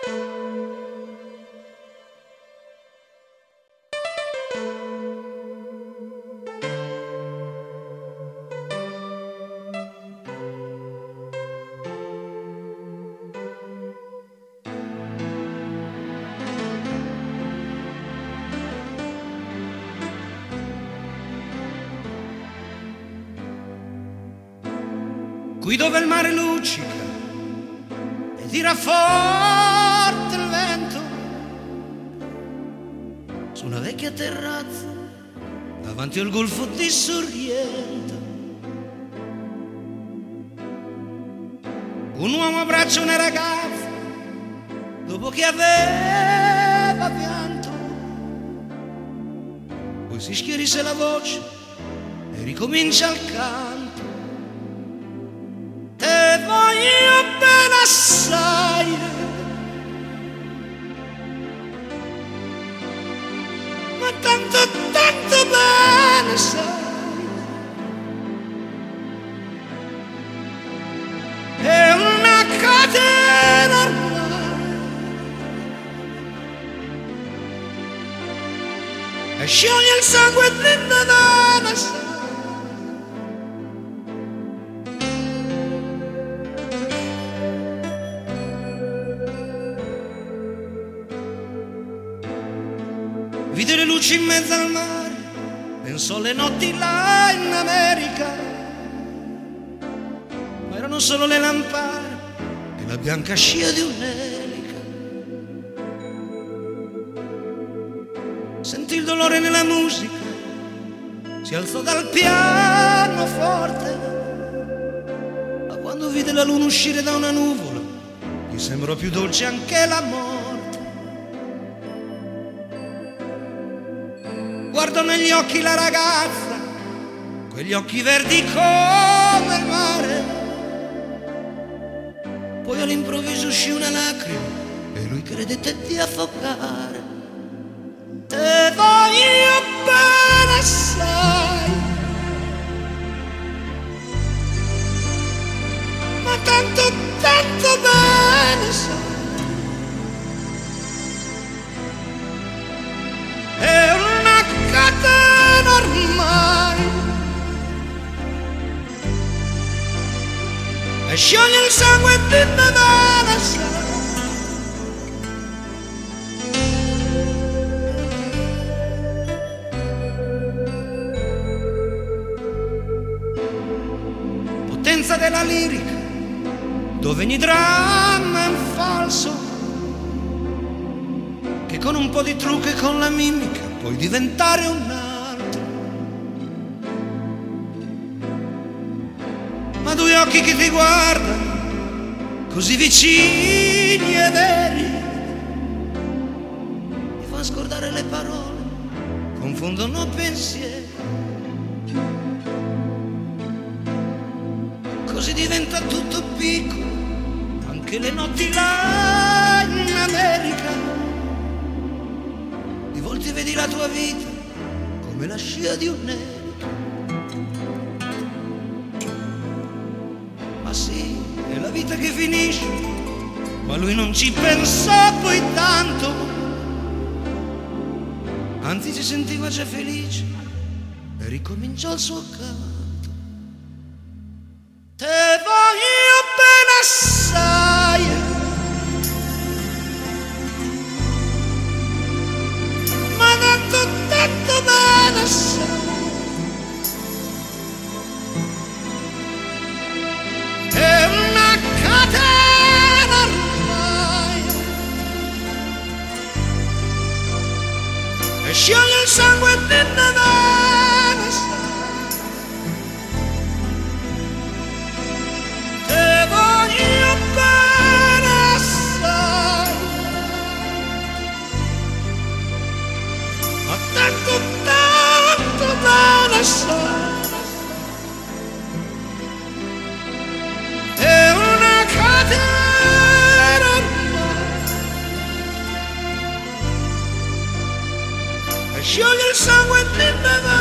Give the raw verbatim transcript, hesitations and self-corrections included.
Qui dove il mare luccica e tira forte il vento, su una vecchia terrazza davanti al golfo di Sorrento, un uomo abbraccia una ragazza dopo che aveva pianto, poi si schierisse la voce e ricomincia il canto. Te voglio bene assai, ma tanto, tanto bene sai, è una catena ormai, e scioglie il sangue dentro da me sai. Vide le luci in mezzo al mare, pensò alle notti là in America, ma erano solo le lampade e la bianca scia di un'elica. Sentì il dolore nella musica, si alzò dal pianoforte, ma quando vide la luna uscire da una nuvola, gli sembrò più dolce anche la morte. Guardò negli occhi la ragazza, quegli occhi verdi come il mare, poi all'improvviso uscì una lacrima e lui credette di affogare. Te voglio bene assai, ma tanto, tanto bene sai, è una catena ormai, e scioglie il sangue di Nevada sai. Potenza della lirica, dove ogni dramma è un falso, che con un po' di trucco e con la mimica puoi diventare un altro. Ma due occhi che ti guardano, così vicini e veri, ti fanno scordare le parole, confondono pensieri. Così diventa tutto piccolo, anche le notti là in America. Di volte vedi la tua vita come la scia di un'elica. Ma sì, è la vita che finisce, ma lui non ci pensò poi tanto, anzi si sentiva già felice e ricominciò il suo canto. Te voglio bene assai, ma tanto, tanto bene assai, è una catena ormai, e scioglie il sangue di Nevada sai. Tanto, tanto bene sai, è una catena ormai, e scioglie il sangue di Nevada.